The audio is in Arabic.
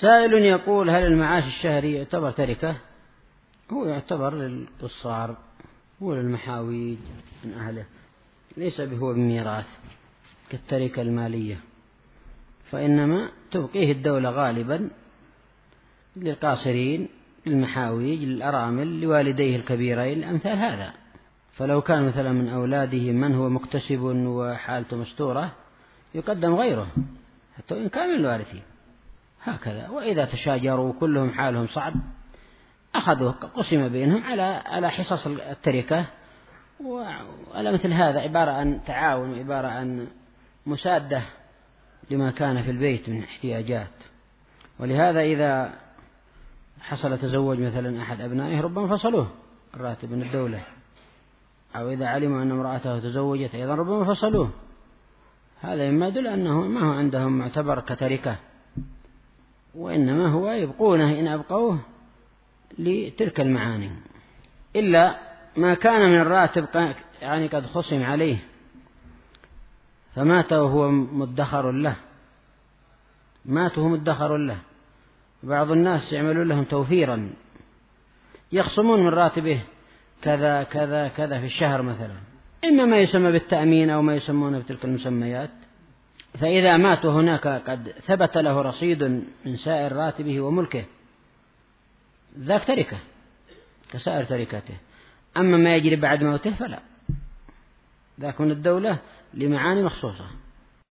سائل يقول: هل المعاش الشهري يعتبر تركة؟ هو يعتبر للقصار وللمحاويج من أهله، ليس هو بميراث كالتركة المالية، فإنما تبقيه الدولة غالبا للقاصرين، للمحاويج، للأرامل، لوالديه الكبيرين، أمثال هذا. فلو كان مثلا من أولاده من هو مكتسب وحالته مستورة يقدم غيره حتى إن كان من الوارثين هكذا. وإذا تشاجروا كلهم حالهم صعب أخذوا قسم بينهم على حصص التركة، وعلى مثل هذا عبارة عن تعاون وعبارة عن مسادة لما كان في البيت من احتياجات. ولهذا إذا حصل تزوج مثلا أحد أبنائه ربما فصلوه الراتب من الدولة، أو إذا علموا أن امرأته تزوجت أيضا ربما فصلوه. هذا مما يدل أنه ما هو عندهم معتبر كتركة، وإنما هو يبقونه إن أبقوه لتلك المعاني، إلا ما كان من الراتب يعني قد خصم عليه فمات وهو مدخر له، ماته مدخر له. بعض الناس يعملون لهم توفيرا، يخصمون من راتبه كذا كذا كذا في الشهر مثلا، إما ما يسمى بالتأمين أو ما يسمونه بتلك المسميات. فإذا مات هناك قد ثبت له رصيد من سائر راتبه وملكه، ذاك تركه كسائر تركته. أما ما يجري بعد موته فلا، ذاك من الدولة لمعاني مخصوصة.